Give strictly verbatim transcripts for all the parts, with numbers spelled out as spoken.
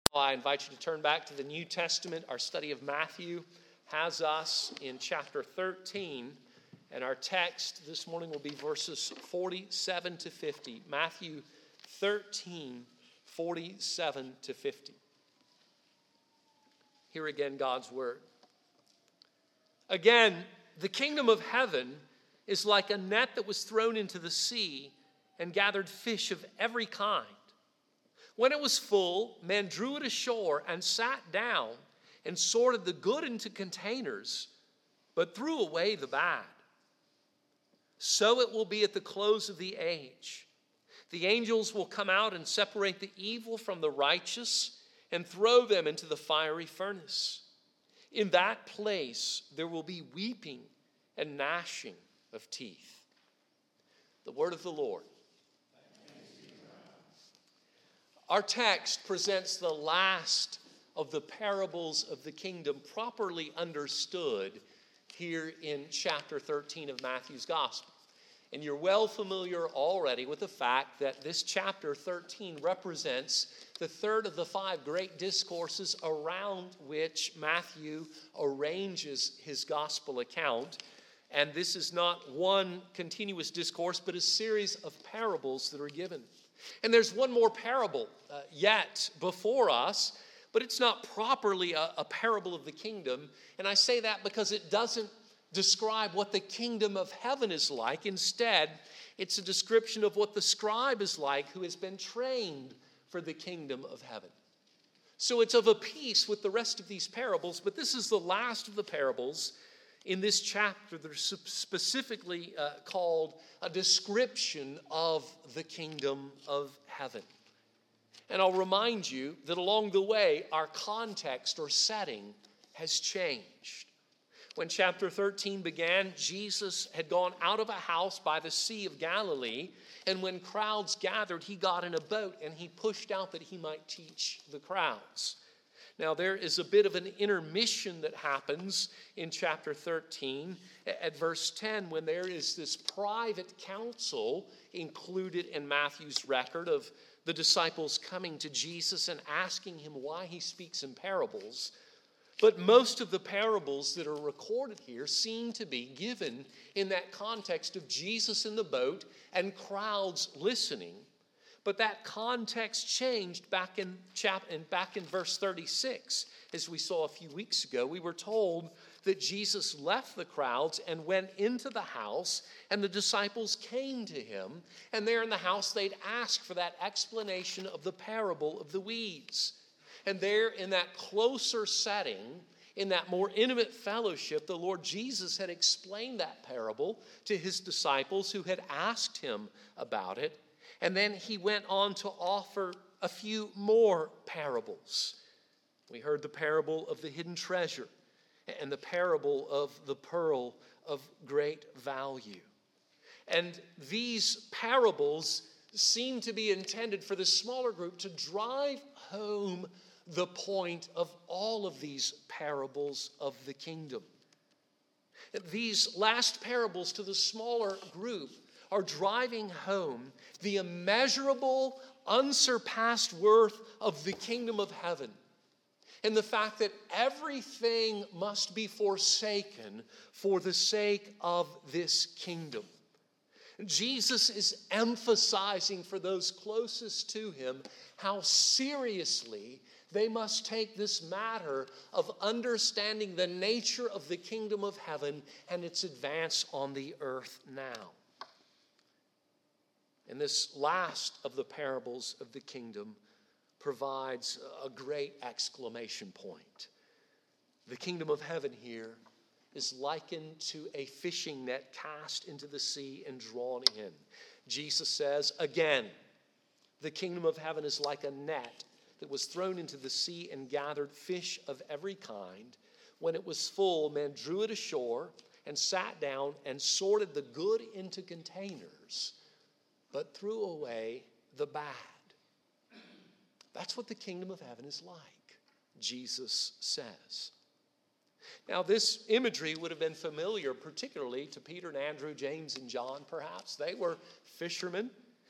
I invite you to turn back to the New Testament. Our study of Matthew has us in chapter thirteen, and our text this morning will be verses forty-seven to fifty. Matthew thirteen, forty-seven to fifty. Hear again God's word. Again, the kingdom of heaven is like a net that was thrown into the sea and gathered fish of every kind. When it was full, men drew it ashore and sat down and sorted the good into containers, but threw away the bad. So it will be at the close of the age. The angels will come out and separate the evil from the righteous and throw them into the fiery furnace. In that place there will be weeping and gnashing of teeth. The word of the Lord. Our text presents the last of the parables of the kingdom properly understood here in chapter thirteen of Matthew's gospel. And you're well familiar already with the fact that this chapter thirteen represents the third of the five great discourses around which Matthew arranges his gospel account. And this is not one continuous discourse, but a series of parables that are given. And there's one more parable uh, yet before us, but it's not properly a, a parable of the kingdom. And I say that because it doesn't describe what the kingdom of heaven is like. Instead, it's a description of what the scribe is like who has been trained for the kingdom of heaven. So it's of a piece with the rest of these parables, but this is the last of the parables in this chapter that are specifically uh, called a description of the kingdom of heaven. And I'll remind you that along the way, our context or setting has changed. When chapter thirteen began, Jesus had gone out of a house by the Sea of Galilee, and when crowds gathered, he got in a boat and he pushed out that he might teach the crowds. Now, there is a bit of an intermission that happens in chapter thirteen at verse ten when there is this private council included in Matthew's record of the disciples coming to Jesus and asking him why he speaks in parables. But most of the parables that are recorded here seem to be given in that context of Jesus in the boat and crowds listening. But that context changed back in chap and back in verse thirty-six, as we saw a few weeks ago. We were told that Jesus left the crowds and went into the house, and the disciples came to him. And there in the house, they'd ask for that explanation of the parable of the weeds. And there in that closer setting, in that more intimate fellowship, the Lord Jesus had explained that parable to his disciples who had asked him about it. And then he went on to offer a few more parables. We heard the parable of the hidden treasure and the parable of the pearl of great value. And these parables seem to be intended for the smaller group to drive home the point of all of these parables of the kingdom. These last parables to the smaller group are driving home the immeasurable, unsurpassed worth of the kingdom of heaven, and the fact that everything must be forsaken for the sake of this kingdom. Jesus is emphasizing for those closest to him how seriously they must take this matter of understanding the nature of the kingdom of heaven and its advance on the earth now. And this last of the parables of the kingdom provides a great exclamation point. The kingdom of heaven here is likened to a fishing net cast into the sea and drawn in. Jesus says, again, the kingdom of heaven is like a net that was thrown into the sea and gathered fish of every kind. When it was full, men drew it ashore and sat down and sorted the good into containers, but threw away the bad. That's what the kingdom of heaven is like, Jesus says. Now, this imagery would have been familiar, particularly to Peter and Andrew, James and John, perhaps. They were fishermen.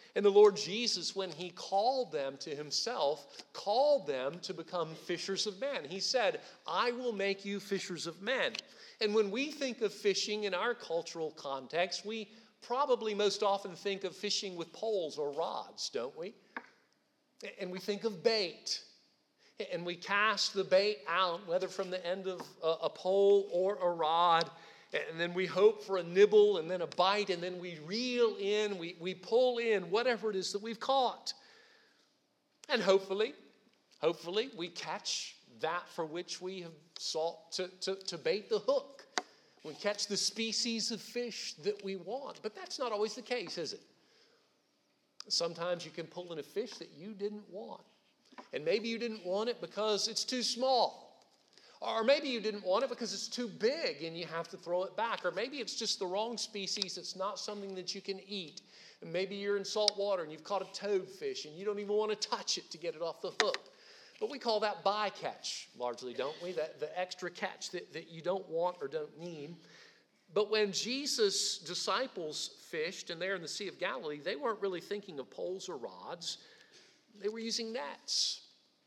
And the Lord Jesus, when he called them to himself, called them to become fishers of men. He said, I will make you fishers of men. And when we think of fishing in our cultural context, we probably most often think of fishing with poles or rods, don't we? And we think of bait. And we cast the bait out, whether from the end of a, a pole or a rod. And then we hope for a nibble and then a bite, and then we reel in, we, we pull in whatever it is that we've caught. And hopefully, hopefully we catch that for which we have sought to, to, to bait the hook. We catch the species of fish that we want. But that's not always the case, is it? Sometimes you can pull in a fish that you didn't want. And maybe you didn't want it because it's too small. Or maybe you didn't want it because it's too big and you have to throw it back. Or maybe it's just the wrong species. It's not something that you can eat. And maybe you're in salt water and you've caught a toadfish and you don't even want to touch it to get it off the hook. But we call that bycatch largely, don't we? That the extra catch that, that you don't want or don't need. But when Jesus' disciples fished and they're in the Sea of Galilee, they weren't really thinking of poles or rods. They were using nets.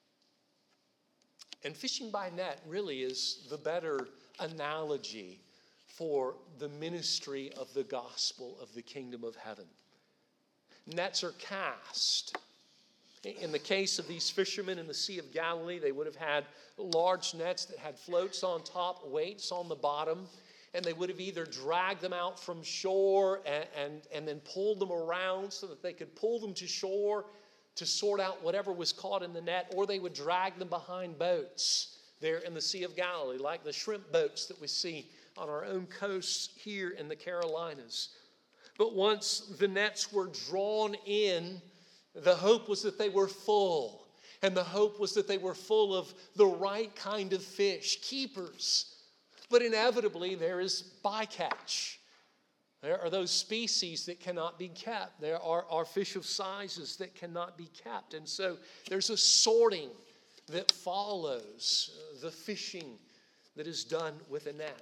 And fishing by net really is the better analogy for the ministry of the gospel of the kingdom of heaven. Nets are cast. In the case of these fishermen in the Sea of Galilee, they would have had large nets that had floats on top, weights on the bottom, and they would have either dragged them out from shore and, and, and then pulled them around so that they could pull them to shore to sort out whatever was caught in the net, or they would drag them behind boats there in the Sea of Galilee, like the shrimp boats that we see on our own coasts here in the Carolinas. But once the nets were drawn in, the hope was that they were full, and the hope was that they were full of the right kind of fish, keepers. But inevitably, there is bycatch. There are those species that cannot be kept. There are, are fish of sizes that cannot be kept. And so there's a sorting that follows the fishing that is done with a net.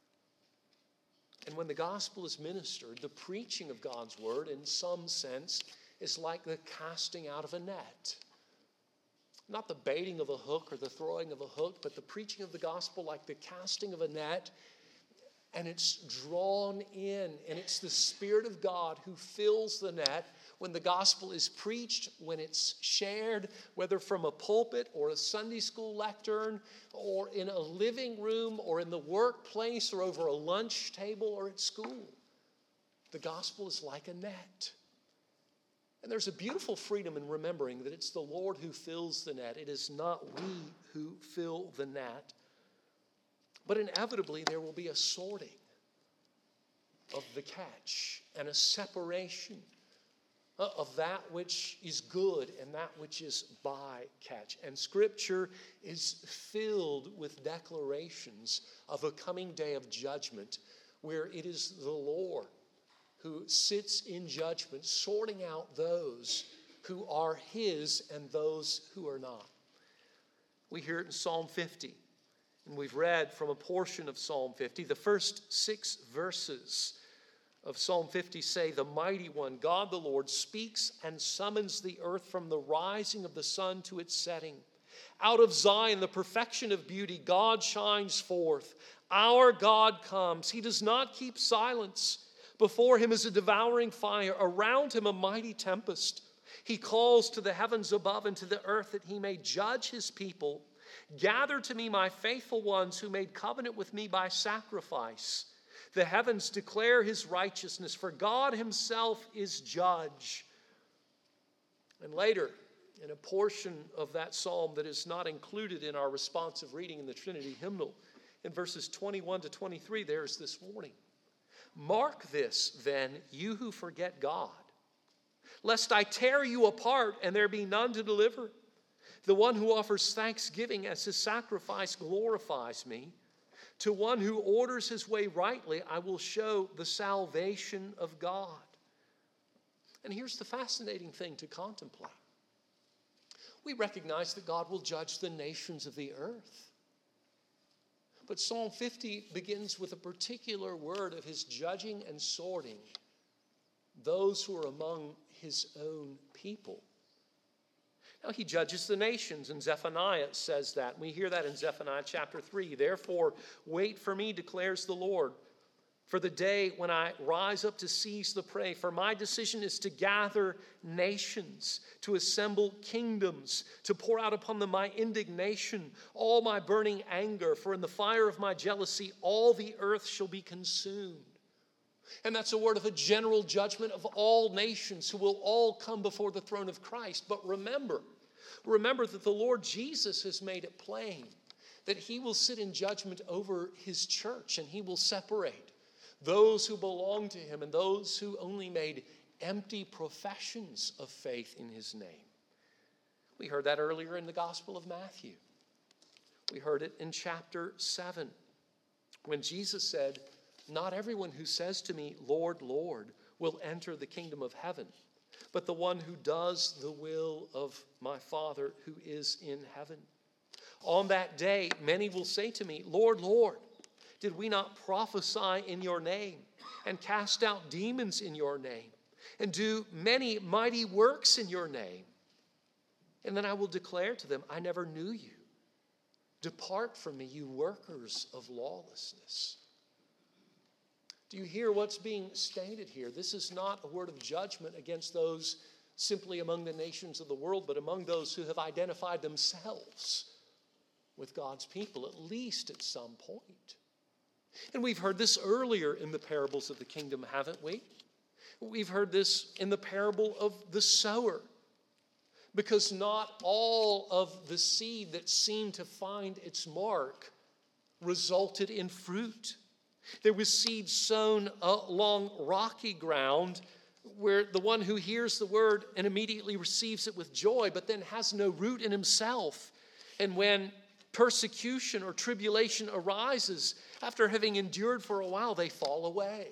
And when the gospel is ministered, the preaching of God's word, in some sense, is like the casting out of a net. Not the baiting of a hook or the throwing of a hook, but the preaching of the gospel like the casting of a net. And it's drawn in, and it's the Spirit of God who fills the net when the gospel is preached, when it's shared, whether from a pulpit or a Sunday school lectern, or in a living room, or in the workplace, or over a lunch table, or at school. The gospel is like a net. And there's a beautiful freedom in remembering that it's the Lord who fills the net. It is not we who fill the net. But inevitably, there will be a sorting of the catch and a separation of that which is good and that which is bycatch. And Scripture is filled with declarations of a coming day of judgment where it is the Lord who sits in judgment, sorting out those who are His and those who are not. We hear it in Psalm fifty. And we've read from a portion of Psalm fifty. The first six verses of Psalm fifty say, "The mighty one, God the Lord, speaks and summons the earth from the rising of the sun to its setting. Out of Zion, the perfection of beauty, God shines forth. Our God comes. He does not keep silence. Before him is a devouring fire. Around him a mighty tempest. He calls to the heavens above and to the earth that he may judge his people. Gather to me my faithful ones who made covenant with me by sacrifice. The heavens declare his righteousness, for God himself is judge." And later, in a portion of that psalm that is not included in our responsive reading in the Trinity hymnal, in verses twenty-one to twenty-three, there's this warning. "Mark this, then, you who forget God, lest I tear you apart and there be none to deliver. The one who offers thanksgiving as his sacrifice glorifies me. To one who orders his way rightly, I will show the salvation of God." And here's the fascinating thing to contemplate. We recognize that God will judge the nations of the earth. But Psalm fifty begins with a particular word of his judging and sorting those who are among his own people. Now he judges the nations, and Zephaniah says that. We hear that in Zephaniah chapter three. Therefore, wait for me, declares the Lord, for the day when I rise up to seize the prey. For my decision is to gather nations, to assemble kingdoms, to pour out upon them my indignation, all my burning anger. For in the fire of my jealousy, all the earth shall be consumed. And that's a word of a general judgment of all nations who will all come before the throne of Christ. But remember, remember that the Lord Jesus has made it plain that he will sit in judgment over his church, and he will separate those who belong to him and those who only made empty professions of faith in his name. We heard that earlier in the Gospel of Matthew. We heard it in chapter seven when Jesus said, not everyone who says to me, Lord, Lord, will enter the kingdom of heaven, but the one who does the will of my Father who is in heaven. On that day, many will say to me, Lord, Lord, did we not prophesy in your name and cast out demons in your name and do many mighty works in your name? And then I will declare to them, I never knew you. Depart from me, you workers of lawlessness. Do you hear what's being stated here? This is not a word of judgment against those simply among the nations of the world, but among those who have identified themselves with God's people, at least at some point. And we've heard this earlier in the parables of the kingdom, haven't we? We've heard this in the parable of the sower. Because not all of the seed that seemed to find its mark resulted in fruit. There was seed sown along rocky ground where the one who hears the word and immediately receives it with joy, but then has no root in himself. And when persecution or tribulation arises, after having endured for a while, they fall away.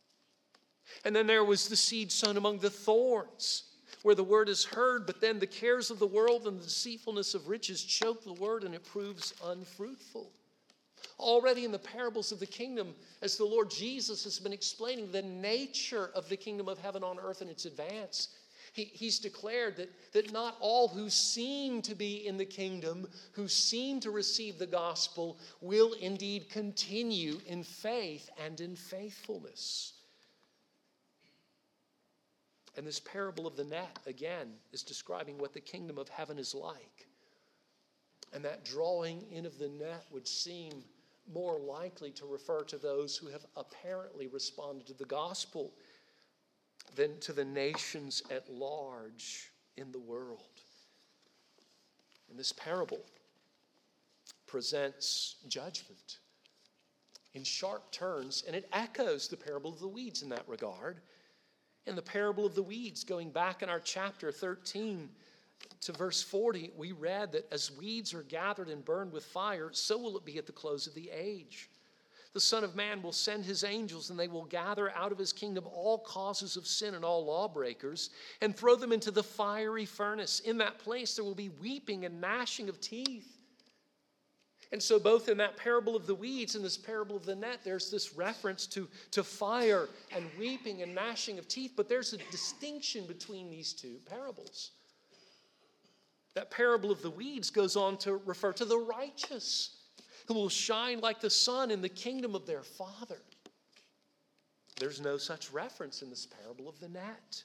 And then there was the seed sown among the thorns, where the word is heard, but then the cares of the world and the deceitfulness of riches choke the word and it proves unfruitful. Already in the parables of the kingdom, as the Lord Jesus has been explaining the nature of the kingdom of heaven on earth and its advance, he, he's declared that, that not all who seem to be in the kingdom, who seem to receive the gospel, will indeed continue in faith and in faithfulness. And this parable of the net, again, is describing what the kingdom of heaven is like. And that drawing in of the net would seem more likely to refer to those who have apparently responded to the gospel than to the nations at large in the world. And this parable presents judgment in sharp turns, and it echoes the parable of the weeds in that regard. In the parable of the weeds, going back in our chapter thirteen to verse forty, we read that as weeds are gathered and burned with fire, so will it be at the close of the age. The Son of Man will send his angels, and they will gather out of his kingdom all causes of sin and all lawbreakers, and throw them into the fiery furnace. In that place there will be weeping and gnashing of teeth. And so both in that parable of the weeds and this parable of the net, there's this reference to, to fire and weeping and gnashing of teeth, but there's a distinction between these two parables. That parable of the weeds goes on to refer to the righteous, who will shine like the sun in the kingdom of their Father. There's no such reference in this parable of the net.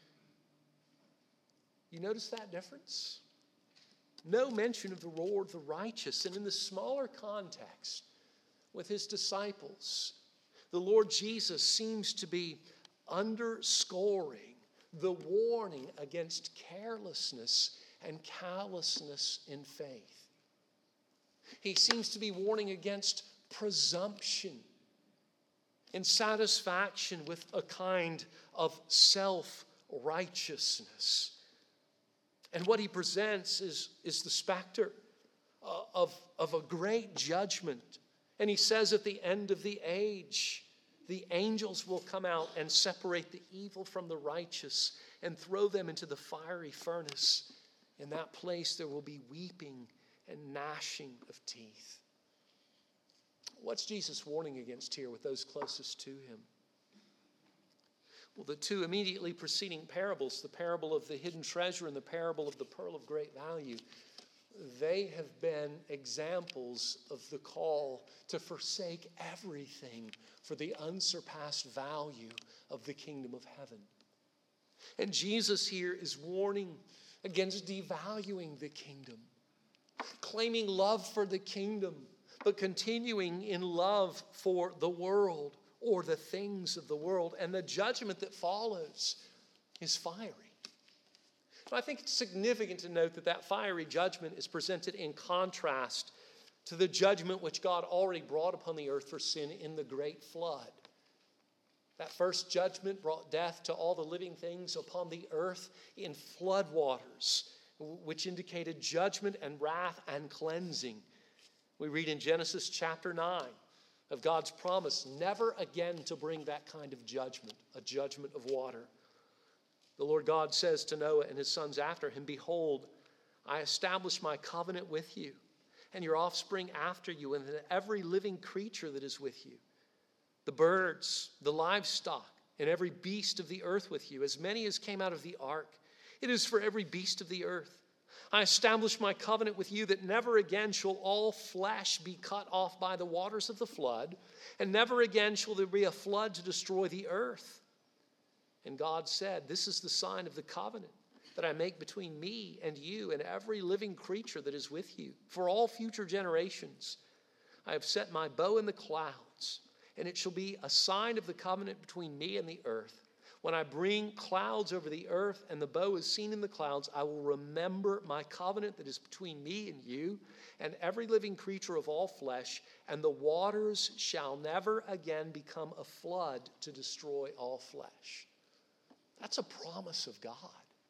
You notice that difference? No mention of the Lord, the righteous. And in the smaller context, with his disciples, the Lord Jesus seems to be underscoring the warning against carelessness and callousness in faith. He seems to be warning against presumption and satisfaction with a kind of self-righteousness. And what he presents is, is the specter uh, of, of a great judgment. And he says at the end of the age, the angels will come out and separate the evil from the righteous and throw them into the fiery furnace. In that place there will be weeping and gnashing of teeth. What's Jesus warning against here with those closest to him? Well, the two immediately preceding parables, the parable of the hidden treasure and the parable of the pearl of great value, they have been examples of the call to forsake everything for the unsurpassed value of the kingdom of heaven. And Jesus here is warning against devaluing the kingdom, claiming love for the kingdom, but continuing in love for the world or the things of the world. And the judgment that follows is fiery. I think it's significant to note that that fiery judgment is presented in contrast to the judgment which God already brought upon the earth for sin in the great flood. That first judgment brought death to all the living things upon the earth in flood waters, which indicated judgment and wrath and cleansing. We read in Genesis chapter nine of God's promise never again to bring that kind of judgment, a judgment of water. The Lord God says to Noah and his sons after him, "Behold, I establish my covenant with you and your offspring after you and every living creature that is with you, the birds, the livestock, and every beast of the earth with you, as many as came out of the ark. It is for every beast of the earth. I establish my covenant with you that never again shall all flesh be cut off by the waters of the flood, and never again shall there be a flood to destroy the earth." And God said, "This is the sign of the covenant that I make between me and you and every living creature that is with you for all future generations. I have set my bow in the clouds, and it shall be a sign of the covenant between me and the earth. When I bring clouds over the earth and the bow is seen in the clouds, I will remember my covenant that is between me and you and every living creature of all flesh, and the waters shall never again become a flood to destroy all flesh." That's a promise of God.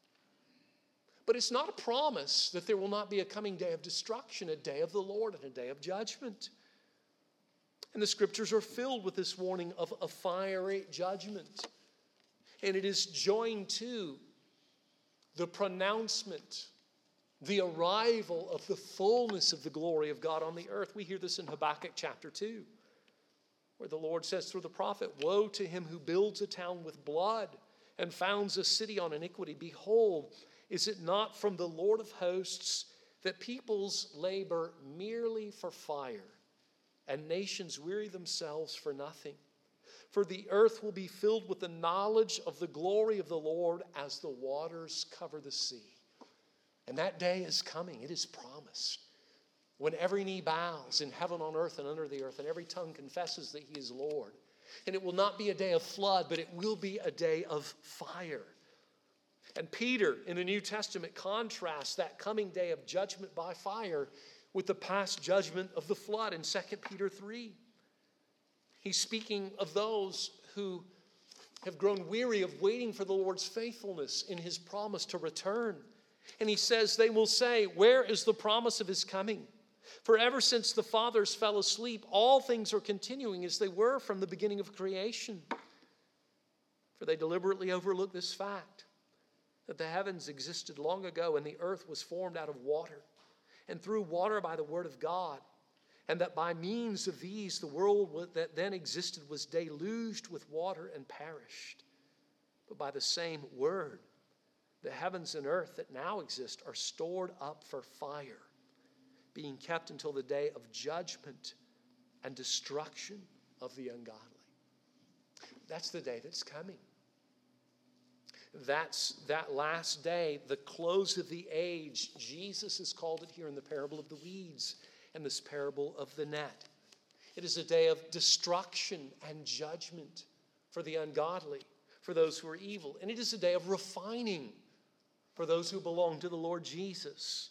But it's not a promise that there will not be a coming day of destruction, a day of the Lord, and a day of judgment. And the scriptures are filled with this warning of a fiery judgment. And it is joined to the pronouncement, the arrival of the fullness of the glory of God on the earth. We hear this in Habakkuk chapter two, where the Lord says through the prophet, "Woe to him who builds a town with blood and founds a city on iniquity. Behold, is it not from the Lord of hosts that peoples labor merely for fire, and nations weary themselves for nothing? For the earth will be filled with the knowledge of the glory of the Lord as the waters cover the sea." And that day is coming. It is promised. When every knee bows in heaven, on earth, and under the earth, and every tongue confesses that he is Lord. And it will not be a day of flood, but it will be a day of fire. And Peter, in the New Testament, contrasts that coming day of judgment by fire with the past judgment of the flood in Second Peter three. He's speaking of those who have grown weary of waiting for the Lord's faithfulness in his promise to return. And he says, they will say, "Where is the promise of his coming? For ever since the fathers fell asleep, all things are continuing as they were from the beginning of creation." For they deliberately overlook this fact, that the heavens existed long ago, and the earth was formed out of water, and through water by the word of God, and that by means of these the world that then existed was deluged with water and perished. But by the same word, the heavens and earth that now exist are stored up for fire, being kept until the day of judgment and destruction of the ungodly. That's the day that's coming. That's that last day, the close of the age. Jesus has called it here in the parable of the weeds and this parable of the net. It is a day of destruction and judgment for the ungodly, for those who are evil. And it is a day of refining for those who belong to the Lord Jesus.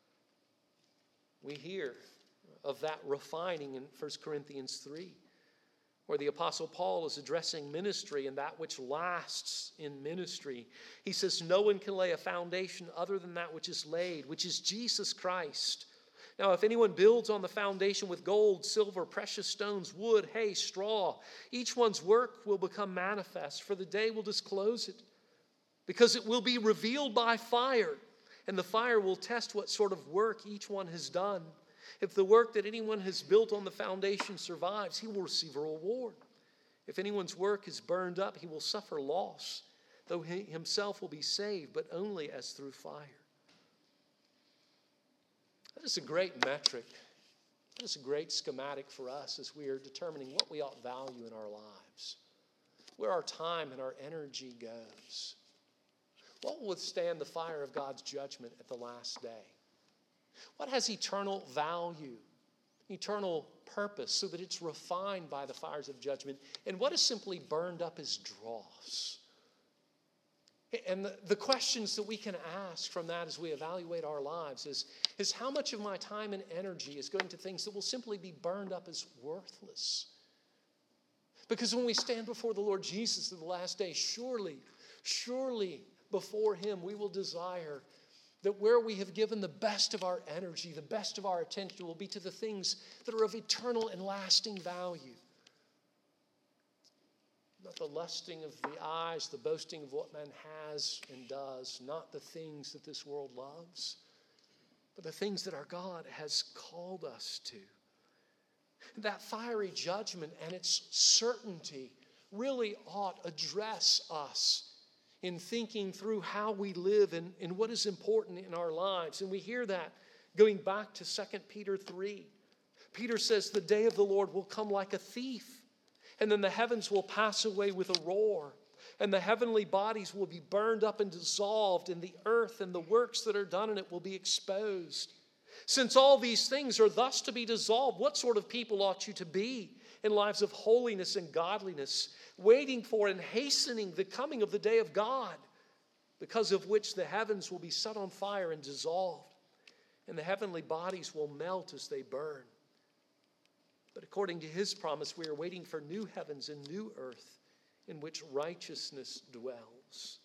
We hear of that refining in First Corinthians three, where the Apostle Paul is addressing ministry and that which lasts in ministry. He says, "No one can lay a foundation other than that which is laid, which is Jesus Christ. Now, if anyone builds on the foundation with gold, silver, precious stones, wood, hay, straw, each one's work will become manifest, for the day will disclose it, because it will be revealed by fire, and the fire will test what sort of work each one has done. If the work that anyone has built on the foundation survives, he will receive a reward. If anyone's work is burned up, he will suffer loss, though he himself will be saved, but only as through fire. That is a great metric. That is a great schematic for us as we are determining what we ought to value in our lives, where our time and our energy goes. What will withstand the fire of God's judgment at the last day? What has eternal value, eternal purpose, so that it's refined by the fires of judgment? And what is simply burned up as dross? And the, the questions that we can ask from that as we evaluate our lives is, is how much of my time and energy is going to things that will simply be burned up as worthless? Because when we stand before the Lord Jesus in the last day, surely, surely before Him we will desire that where we have given the best of our energy, the best of our attention will be to the things that are of eternal and lasting value. Not the lusting of the eyes, the boasting of what man has and does, not the things that this world loves, but the things that our God has called us to. That fiery judgment and its certainty really ought address us in thinking through how we live and, and what is important in our lives. And we hear that going back to Second Peter three. Peter says, the day of the Lord will come like a thief. And then the heavens will pass away with a roar, and the heavenly bodies will be burned up and dissolved, and the earth and the works that are done in it will be exposed. Since all these things are thus to be dissolved, what sort of people ought you to be in lives of holiness and godliness, waiting for and hastening the coming of the day of God, because of which the heavens will be set on fire and dissolved, and the heavenly bodies will melt as they burn? But according to His promise, we are waiting for new heavens and new earth in which righteousness dwells.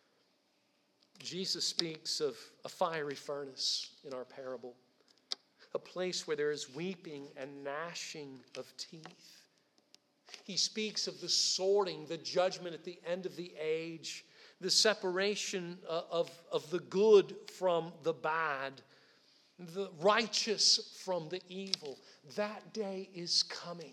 Jesus speaks of a fiery furnace in our parable, a place where there is weeping and gnashing of teeth. He speaks of the sorting, the judgment at the end of the age, the separation of, of the good from the bad, the righteous from the evil. That day is coming.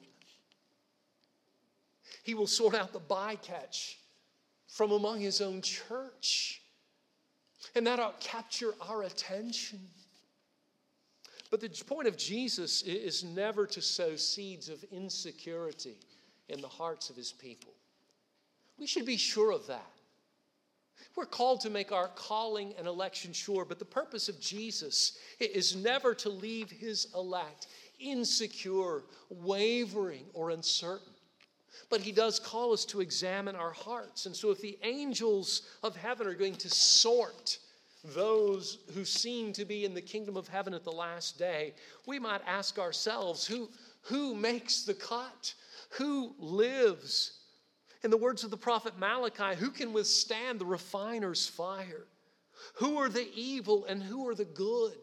He will sort out the bycatch from among His own church. And that ought to capture our attention. But the point of Jesus is never to sow seeds of insecurity in the hearts of His people. We should be sure of that. We're called to make our calling and election sure, but the purpose of Jesus is never to leave His elect insecure, wavering, or uncertain. But He does call us to examine our hearts. And so if the angels of heaven are going to sort those who seem to be in the kingdom of heaven at the last day, we might ask ourselves, who, who makes the cut? Who lives? In the words of the prophet Malachi, who can withstand the refiner's fire? Who are the evil and who are the good?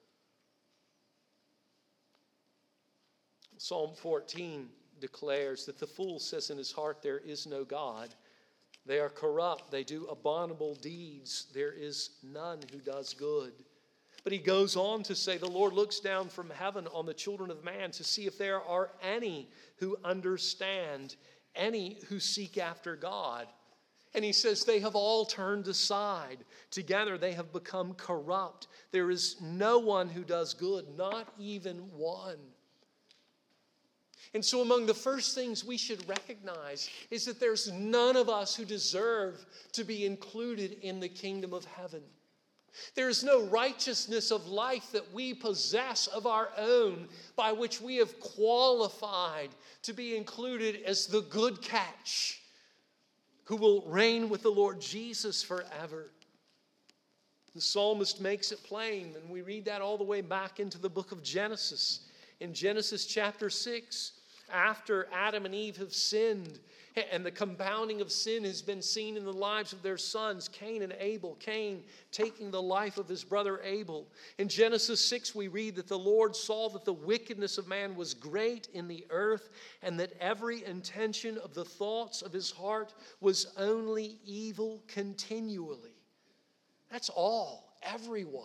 Psalm fourteen declares that the fool says in his heart, there is no God. They are corrupt. They do abominable deeds. There is none who does good. But he goes on to say, the Lord looks down from heaven on the children of man to see if there are any who understand, any who seek after God. And he says they have all turned aside. Together they have become corrupt. There is no one who does good, not even one. And so among the first things we should recognize is that there's none of us who deserve to be included in the kingdom of heaven. There is no righteousness of life that we possess of our own by which we have qualified to be included as the good catch who will reign with the Lord Jesus forever. The psalmist makes it plain, and we read that all the way back into the book of Genesis. In Genesis chapter six, after Adam and Eve have sinned, and the compounding of sin has been seen in the lives of their sons, Cain and Abel. Cain taking the life of his brother Abel. In Genesis six, we read that the Lord saw that the wickedness of man was great in the earth, and that every intention of the thoughts of his heart was only evil continually. That's all, everyone.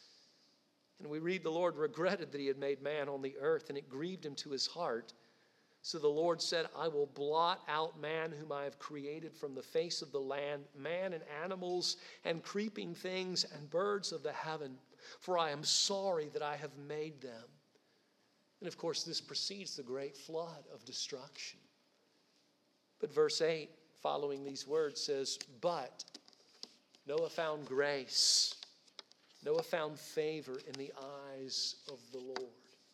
And we read the Lord regretted that He had made man on the earth, and it grieved Him to His heart. So the Lord said, I will blot out man whom I have created from the face of the land, man and animals and creeping things and birds of the heaven, for I am sorry that I have made them. And of course, this precedes the great flood of destruction. But verse eight, following these words, says, but Noah found grace. Noah found favor in the eyes of the Lord.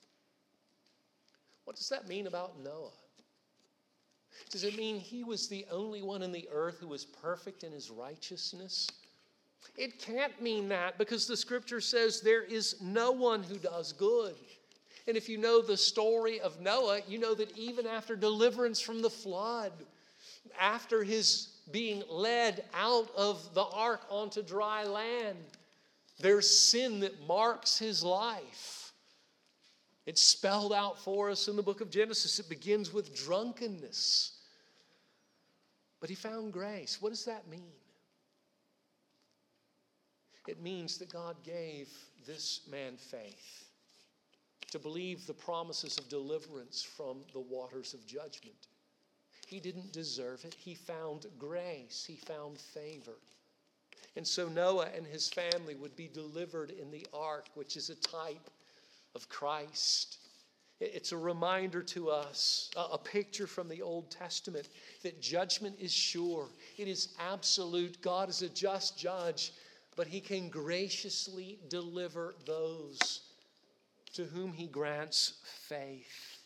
What does that mean about Noah? Does it mean he was the only one in the earth who was perfect in his righteousness? It can't mean that, because the scripture says there is no one who does good. And if you know the story of Noah, you know that even after deliverance from the flood, after his being led out of the ark onto dry land, there's sin that marks his life. It's spelled out for us in the book of Genesis. It begins with drunkenness. But he found grace. What does that mean? It means that God gave this man faith to believe the promises of deliverance from the waters of judgment. He didn't deserve it. He found grace. He found favor. And so Noah and his family would be delivered in the ark, which is a type of Christ. It's a reminder to us, a picture from the Old Testament, that judgment is sure. It is absolute. God is a just judge, but he can graciously deliver those to whom he grants faith.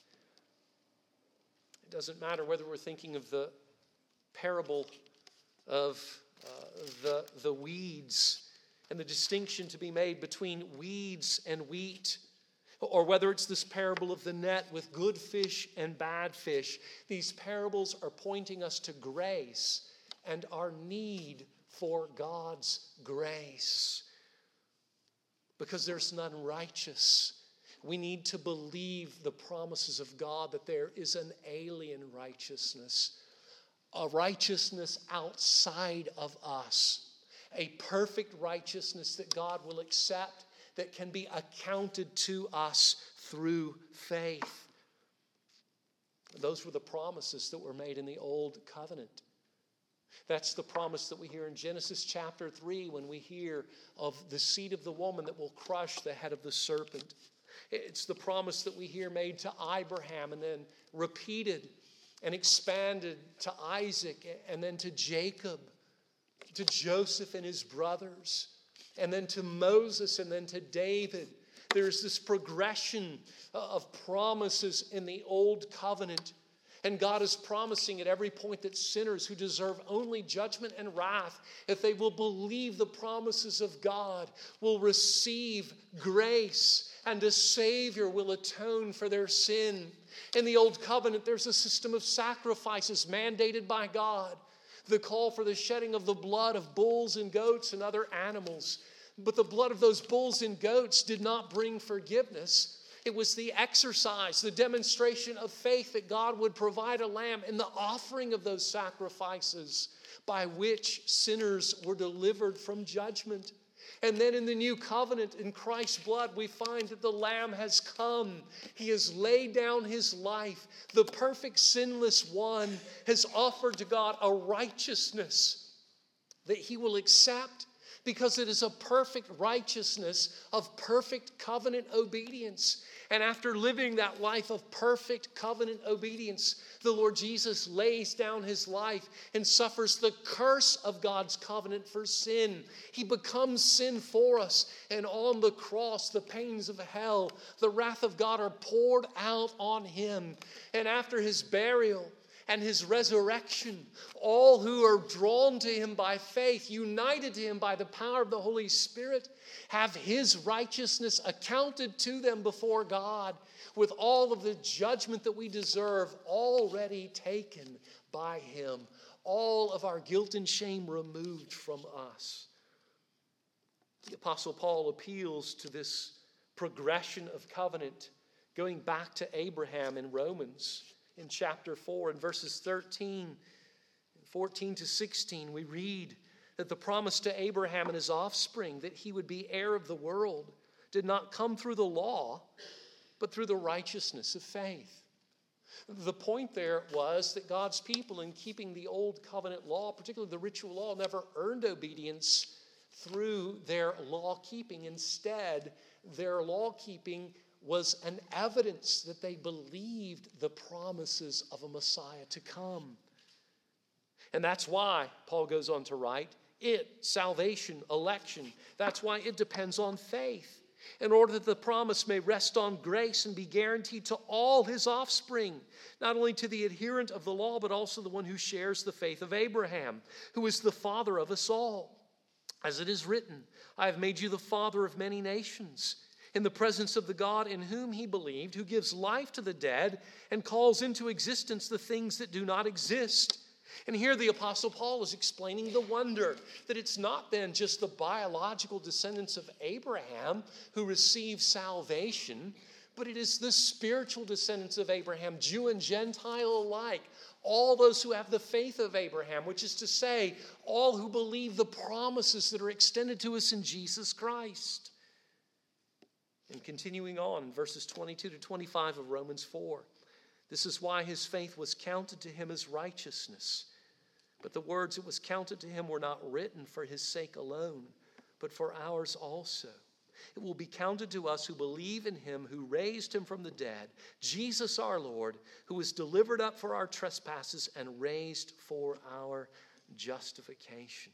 It doesn't matter whether we're thinking of the parable of uh, the, the weeds and the distinction to be made between weeds and wheat, or whether it's this parable of the net with good fish and bad fish. These parables are pointing us to grace and our need for God's grace. Because there's none righteous. We need to believe the promises of God that there is an alien righteousness, a righteousness outside of us, a perfect righteousness that God will accept, that can be accounted to us through faith. Those were the promises that were made in the Old Covenant. That's the promise that we hear in Genesis chapter three when we hear of the seed of the woman that will crush the head of the serpent. It's the promise that we hear made to Abraham and then repeated and expanded to Isaac and then to Jacob, to Joseph and his brothers, and then to Moses, and then to David. There's this progression of promises in the Old Covenant. And God is promising at every point that sinners who deserve only judgment and wrath, if they will believe the promises of God, will receive grace, and a Savior will atone for their sin. In the Old Covenant, there's a system of sacrifices mandated by God. The call for the shedding of the blood of bulls and goats and other animals. But the blood of those bulls and goats did not bring forgiveness. It was the exercise, the demonstration of faith that God would provide a lamb in the offering of those sacrifices by which sinners were delivered from judgment. And then in the new covenant, in Christ's blood, we find that the Lamb has come. He has laid down his life. The perfect sinless one has offered to God a righteousness that he will accept, because it is a perfect righteousness of perfect covenant obedience. And after living that life of perfect covenant obedience, the Lord Jesus lays down his life and suffers the curse of God's covenant for sin. He becomes sin for us. And on the cross, the pains of hell, the wrath of God are poured out on him. And after his burial and his resurrection, all who are drawn to him by faith, united to him by the power of the Holy Spirit, have his righteousness accounted to them before God, with all of the judgment that we deserve already taken by him, all of our guilt and shame removed from us. The Apostle Paul appeals to this progression of covenant, going back to Abraham in Romans. In chapter four, in verses thirteen, fourteen to sixteen, we read that the promise to Abraham and his offspring that he would be heir of the world did not come through the law, but through the righteousness of faith. The point there was that God's people, in keeping the old covenant law, particularly the ritual law, never earned obedience through their law keeping. Instead, their law keeping was an evidence that they believed the promises of a Messiah to come. And that's why Paul goes on to write, it, salvation, election, that's why it depends on faith, in order that the promise may rest on grace and be guaranteed to all his offspring, not only to the adherent of the law, but also the one who shares the faith of Abraham, who is the father of us all. As it is written, I have made you the father of many nations, in the presence of the God in whom he believed, who gives life to the dead and calls into existence the things that do not exist. And here the Apostle Paul is explaining the wonder that it's not then just the biological descendants of Abraham who receive salvation, but it is the spiritual descendants of Abraham, Jew and Gentile alike, all those who have the faith of Abraham, which is to say, all who believe the promises that are extended to us in Jesus Christ. And continuing on in verses twenty-two to twenty-five of Romans four, this is why his faith was counted to him as righteousness. But the words it was counted to him were not written for his sake alone, but for ours also. It will be counted to us who believe in him who raised him from the dead, Jesus our Lord, who was delivered up for our trespasses and raised for our justification.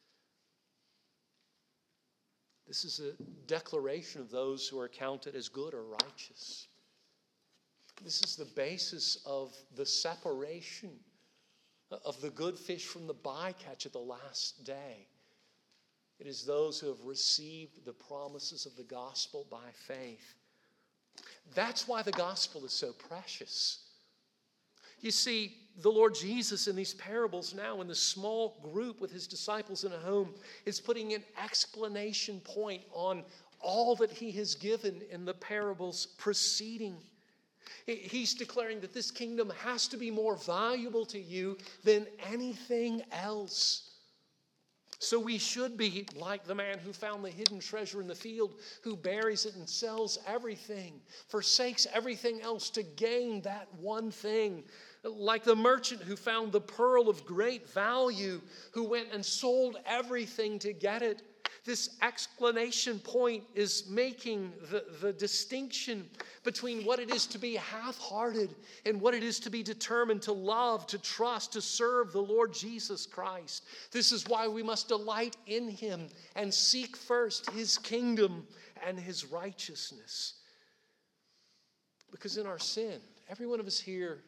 This is a declaration of those who are counted as good or righteous. This is the basis of the separation of the good fish from the bycatch at the last day. It is those who have received the promises of the gospel by faith. That's why the gospel is so precious. You see, the Lord Jesus in these parables now in the small group with his disciples in a home is putting an exclamation point on all that he has given in the parables preceding. He's declaring that this kingdom has to be more valuable to you than anything else. So we should be like the man who found the hidden treasure in the field, who buries it and sells everything, forsakes everything else to gain that one thing. Like the merchant who found the pearl of great value, who went and sold everything to get it. This exclamation point is making the, the distinction between what it is to be half-hearted and what it is to be determined to love, to trust, to serve the Lord Jesus Christ. This is why we must delight in him and seek first his kingdom and his righteousness. Because in our sin, every one of us here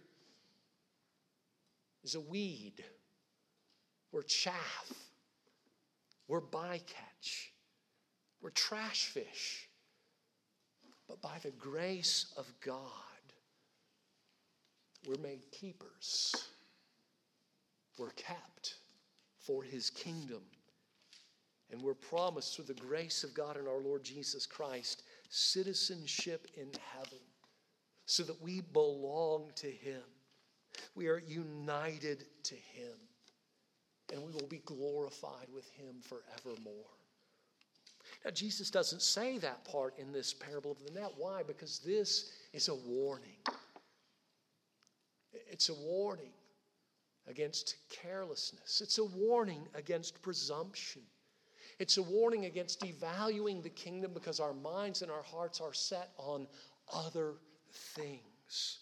is a weed. We're chaff. We're bycatch. We're trash fish. But by the grace of God, we're made keepers. We're kept for his kingdom. And we're promised through the grace of God and our Lord Jesus Christ, citizenship in heaven, so that we belong to him. We are united to him. And we will be glorified with him forevermore. Now, Jesus doesn't say that part in this parable of the net. Why? Because this is a warning. It's a warning against carelessness. It's a warning against presumption. It's a warning against devaluing the kingdom because our minds and our hearts are set on other things.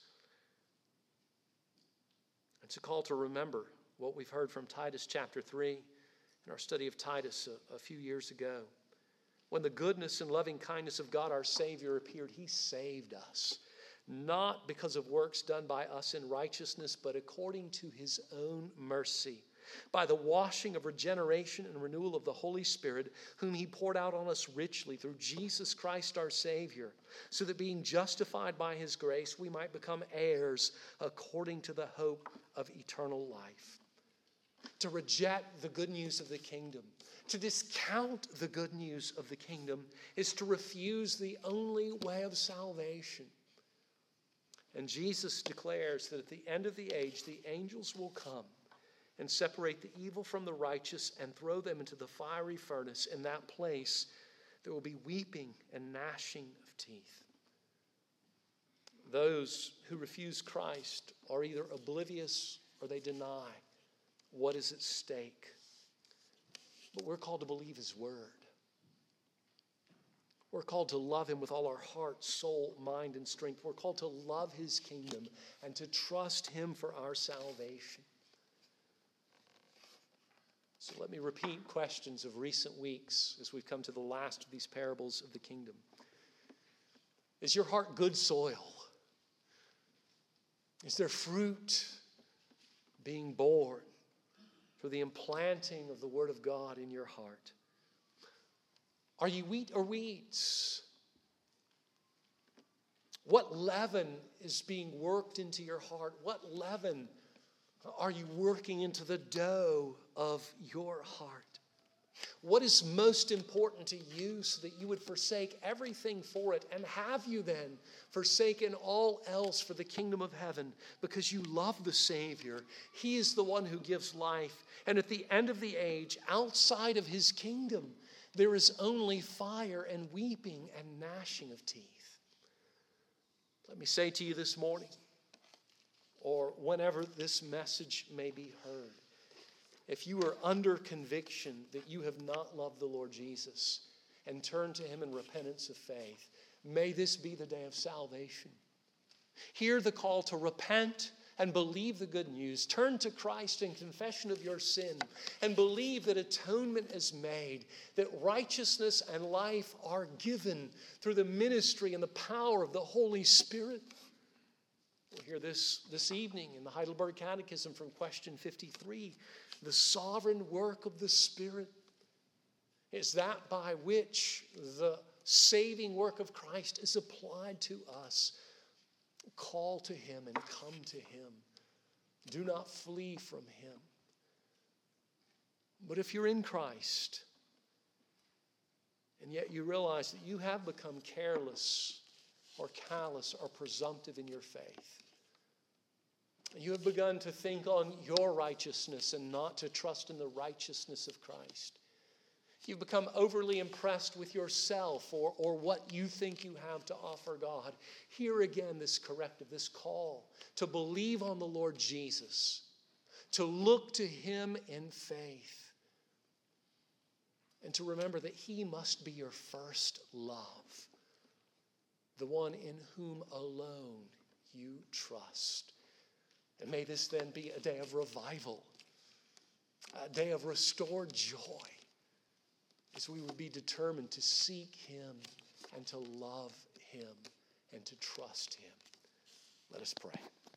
It's a call to remember what we've heard from Titus chapter three in our study of Titus a, a few years ago. When the goodness and loving kindness of God our Savior appeared, he saved us, not because of works done by us in righteousness, but according to his own mercy, by the washing of regeneration and renewal of the Holy Spirit, whom he poured out on us richly through Jesus Christ our Savior, so that being justified by his grace, we might become heirs according to the hope of eternal life. To reject the good news of the kingdom, to discount the good news of the kingdom, is to refuse the only way of salvation. And Jesus declares that at the end of the age, the angels will come and separate the evil from the righteous and throw them into the fiery furnace. In that place, there will be weeping and gnashing of teeth. Those who refuse Christ are either oblivious or they deny what is at stake. But we're called to believe His word. We're called to love Him with all our heart, soul, mind, and strength. We're called to love His kingdom and to trust Him for our salvation. So let me repeat questions of recent weeks as we've come to the last of these parables of the kingdom. Is your heart good soil? Is there fruit being born for the implanting of the Word of God in your heart? Are you wheat or weeds? What leaven is being worked into your heart? What leaven are you working into the dough of your heart? What is most important to you so that you would forsake everything for it? And have you then forsaken all else for the kingdom of heaven because you love the Savior? He is the one who gives life. And at the end of the age, outside of His kingdom, there is only fire and weeping and gnashing of teeth. Let me say to you this morning, or whenever this message may be heard, if you are under conviction that you have not loved the Lord Jesus and turned to Him in repentance of faith, may this be the day of salvation. Hear the call to repent and believe the good news. Turn to Christ in confession of your sin and believe that atonement is made, that righteousness and life are given through the ministry and the power of the Holy Spirit. We'll hear this this evening in the Heidelberg Catechism from question fifty-three. The sovereign work of the Spirit is that by which the saving work of Christ is applied to us. Call to Him and come to Him. Do not flee from Him. But if you're in Christ, and yet you realize that you have become careless or callous or presumptive in your faith, you have begun to think on your righteousness and not to trust in the righteousness of Christ. You've become overly impressed with yourself or, or what you think you have to offer God. Hear again this corrective, this call to believe on the Lord Jesus, to look to Him in faith, and to remember that He must be your first love, the one in whom alone you trust. And may this then be a day of revival, a day of restored joy, as we would be determined to seek Him and to love Him and to trust Him. Let us pray.